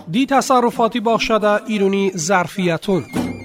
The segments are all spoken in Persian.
دی تصرفاتی باخشده ایرونی ظرفیتون.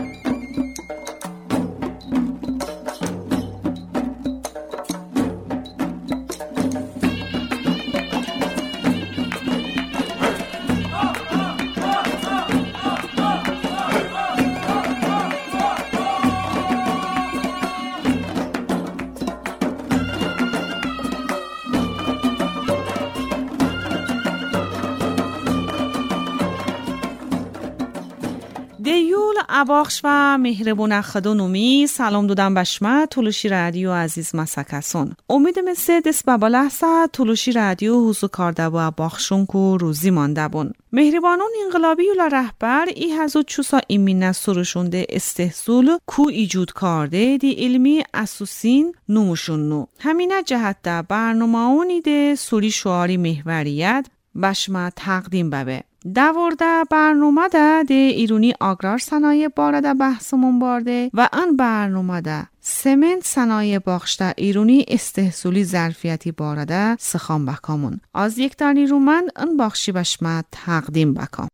اباخش و مهربون خدونومی سلام دودم بشمه تولوشی رادیو عزیز مسکسون امید مثل دست بابا لحظه تولوشی رادیو حضور کرده و اباخشون که روزی مانده بون مهربانون انقلابی و رهبر ای هزو چوسا ایمینه سروشونده استحصول کو ایجود کرده دی علمی اسوسین نوموشون نو همینه جهت ده برنامه اونی ده سوری شعاری محوریت بشمه تقدیم ببه دورده برنامه ده ایرونی آگرار صنایع بارده بحثمون بارده و ان برنامه ده سمنت صنایع باخشته ایرونی استحصولی ظرفیتی بارده سخام بکامون از یک دانی رومن ان باخشی بشمه تقدیم بکام.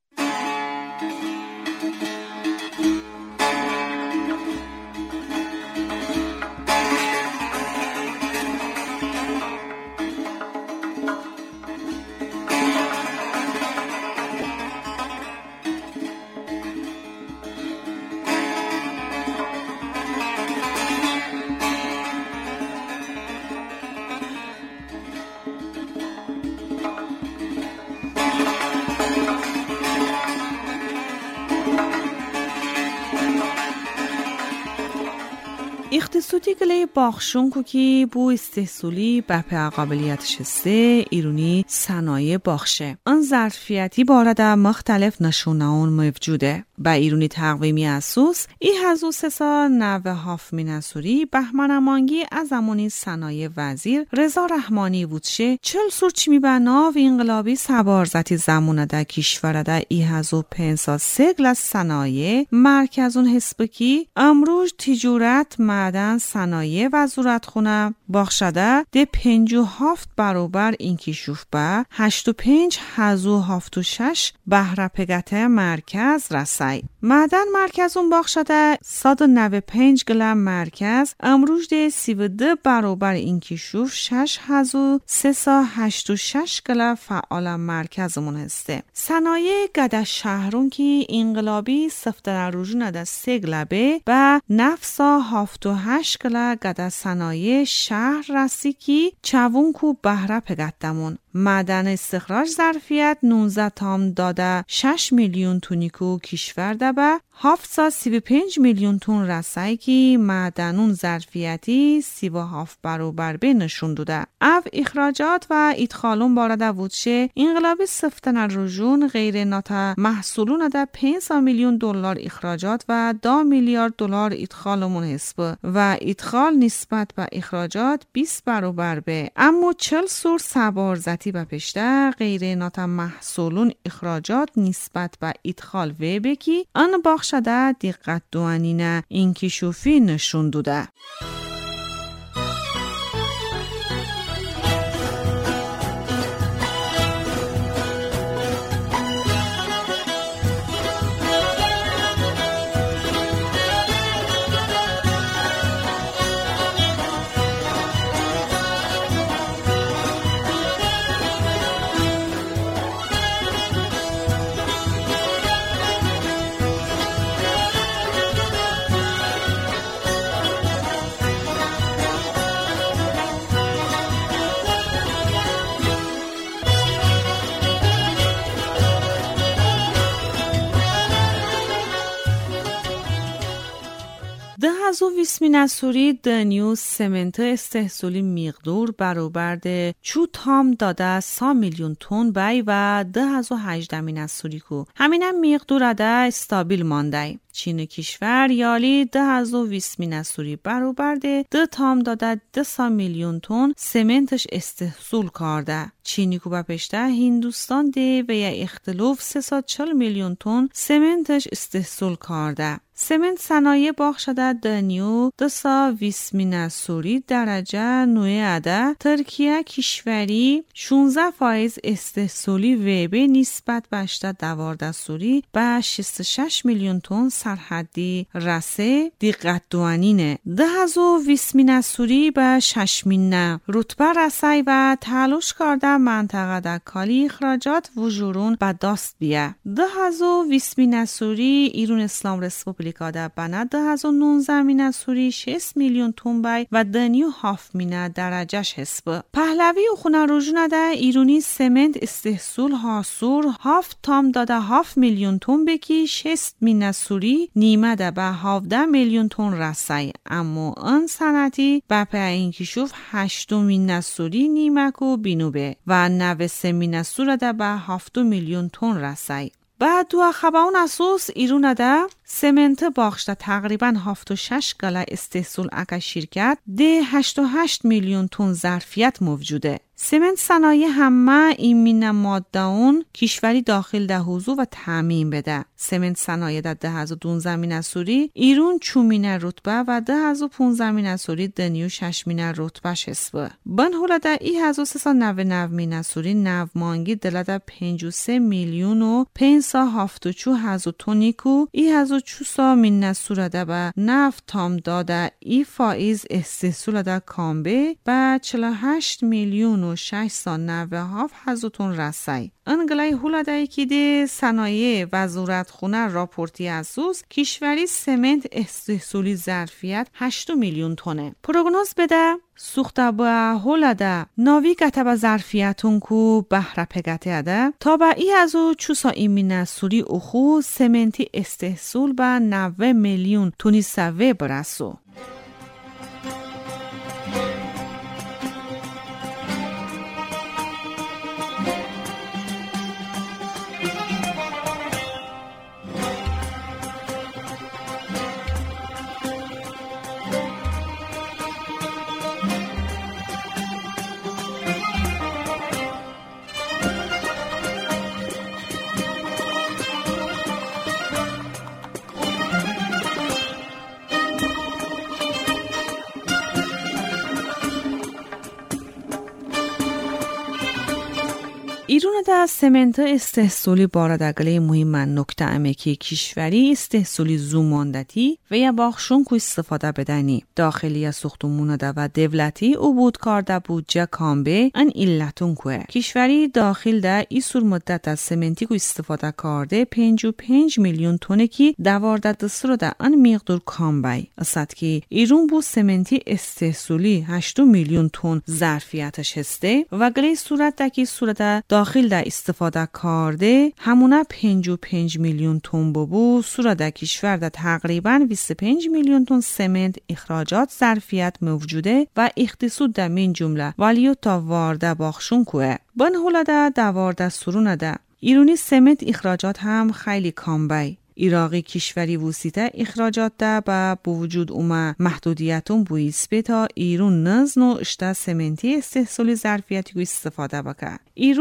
اقتصادی گله باخشون که بو استحصولی بپه قابلیتش سه ایرونی صنایع باخشه ان ظرفیتی بارده مختلف نشونه اون موجوده با ایرونی تقویمی اسوس ای هزو سسا نوه هافمین اسوری بهمن امانگی از زمانی صنایع وزیر رضا رحمانی بودشه 40 سورچ می بناو انقلابی سبارزتی زمونه ده کشورده ای هزو پنسا سگل از صنایع مرکزون حسبکی امروز تجارت معدن صنایع وزارت خونه باخشده ده 57 برابر این کشوف به 85 هزو 76 بهره پگته مرکز رسای معدن مرکزون باخشده 195 گلم مرکز امروز ده 32 برابر این کشوف 6 هزو 386 گلم فعال مرکزمون هسته صنایع گده شهرون که انقلابی سفتر روزونه ده 3 گلبه و نفسا 78 گله گده صنایع شهر رسی کی چوون کو بهره پگتمون معدن استخراج ظرفیت 19 تام داده 6 میلیون تونی کو کشور ده به 735 میلیون تون رسای کی معدنون ظرفیتی 37 برابر به نشون داده او اخراجات و ادخالون بارده وودشه انقلابی سفتن رجون غیر ناتا محصولون ده 5 میلیون دلار اخراجات و 2 میلیارد دلار ادخالمون حسب و ادخال نسبت به اخراجات 20 برابر به اما 40 سور سبارزتی به پشته غیر ناتا محصولون اخراجات نسبت به ادخال و بکی آن باخشده دقت دوانینه این کشوفی نشون دوده. هزو ویسمین اسوری دنیو سمنت استحصولی مقدور برابر ده چو تام داده 100 میلیون تون بای و 2018 اسوری کو همینم مقدور ده استابیل مانده چین کشور یالی 2020 مینسوری برابر 2.2 میلیون تن سمنتش استحصول کرده. چینی کو بپشته هندوستان ده و یا اختلاف 340 میلیون تن سمنتش استحصول کرده. سمنت صنایع باخ شده دنیو 220 مینسوری درجه نوع عده ترکیه کشوری 16% استحصولی و به نسبت بشته 12 سوری به 66 میلیون تن سرحدی رسه دقت دوانینه 2020 مینسوری به 6 مینه رتبه رسی و تلاش کرده منطقه در کالی اخراجات وجورون به دست بیه 2020 مینسوری ایران اسلام رسپوبلیکا در بنا 2019 مینسوری 6 میلیون تن بای و دنیو 7 مینه درجهش حسب پهلوی و خونه رجونه ده ایرانی سمنت استحصول حاصور 7.7 میلیون تن بکی 6 مینسوری نیمه ده به 17 میلیون تن رسی اما آن صنعتی به پی این کشوف 8 مینسوری نیمه کو بینوبه و 93 مینسوره ده به 7 میلیون تن رسی بعد دو خبرون اساس ایران ده سمنت باخشته تقریبا 76 گله استحصول اکا شرکت ده 88 میلیون تن ظرفیت موجوده. سمنت صنایع همه این مینه مادهون کشوری داخل ده حضور و تعمین بده. سمنت صنایع در 2012 مینسوری ایران 4 مینه رتبه و 2015 مینسوری دنیو 6 مینه رتبه شسبه. بن هوله در 1399 مینسوری نو مانگی دلده 53 میلیون و 574 هزار تونی کو 1400 مینسوره ده به نفت تام داده ای فائز استحصول ده کامبه به 48 میلیون و 697 هزار تن رسی. انگلای هولادایی که ده صنایع وزارت خونه راپورتی اسوس کشوری سمنت استحصولی ظرفیت 8 میلیون تنه. پروگنوز بده سوخته با هولاده ناوی گته ظرفیتون کو بهره پگته ده تا با ای از او چوسا ایمینه سوری اخو سمنتی استحصول به 90 میلیون تونی سوه برسو. ایران در سمنت استحصولی باردگله مهم نکته امکی کشوری استحصولی زوماندتی و یا باخشون کو استفاده بدنی داخلی ساختمون ده و دولتی عبود کرده بودجه کامبه ان علتون کوه کشوری داخل ده ایسور مدت از سمنتی کو استفاده کرده 55 میلیون تونه کی 12 دستور ده ان مقدار کامبه اصد که ایران بو سمنتی استحصولی 8 میلیون تن ظرفیتش هسته و گلی صورت ده که صورت داخل ده استفاده کرده همونه 55 میلیون تن بو صورت ده کشور ده تقریبا 25 میلیون تن سمنت اخراجات ظرفیت موجوده و اقتصاد ده من جمله ولیو تا وارده باخشون کوه بن هوله ده دوارده سرونه ده ایرانی سمنت اخراجات هم خیلی کامبه ایراقی کشوری وسیطه اخراجات ده با وجود اومه محدودیتون بویس به تا ایران نزنو اشته سمنتی استحصالی ظرفیتی کو استفاده بکه.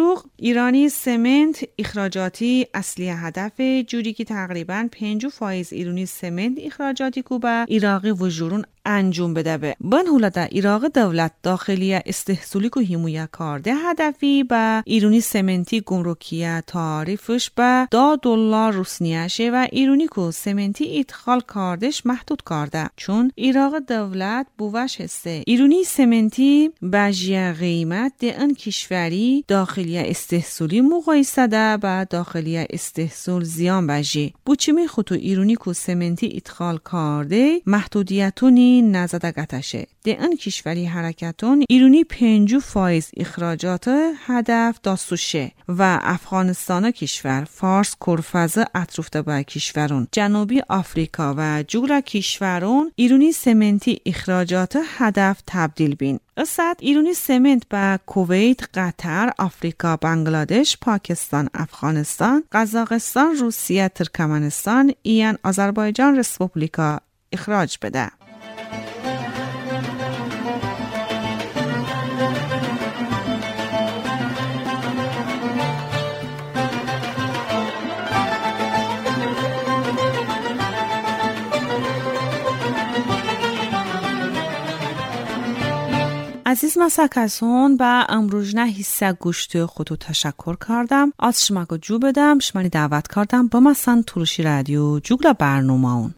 ایرانی سمنت اخراجاتی اصلی هدف جوری که تقریبا 50% ایرانی سمنت اخراجاتی کو به ایراقی وجورون انجام بده به. بن هولده ایراق دولت داخلی استحصالی کو حمایت کرده هدفی به ایرانی سمنتی گمرکیه تعریفش به $10 روسیه شه و ایرانی کو سمنتی ادخال کردش محدود کرده چون ایراق دولت بوش هسته ایرانی سمنتی بجیه قیمت ده ان کشوری داخلی استحصالی مقایسه ده با داخلی استحصال زیان بجی بوچمی خودو ایرانی کو سمنتی ادخال کرده محدودیتونی ایرونی نزدگتشه. ده این کشوری حرکتون ایرونی 50% اخراجات هدف داستوشه و افغانستان کشور فارس کرفزه اطرفته با کشورون جنوبی آفریقا و جورا کشورون ایرونی سمنتی اخراجات هدف تبدیل بین. اصد ایرونی سمنت با کویت، قطر، آفریقا، بنگلادش، پاکستان، افغانستان، قزاقستان، روسیه، ترکمنستان، ایان آذربایجان رسپوبلیکا اخراج بده. عزیز مسکسون با امروزنه حصه گوشت خودو تشکر کردم. از شما جو بدم شمانی دعوت کردم با مثلا تروشی رادیو جوگلا برنامه اون.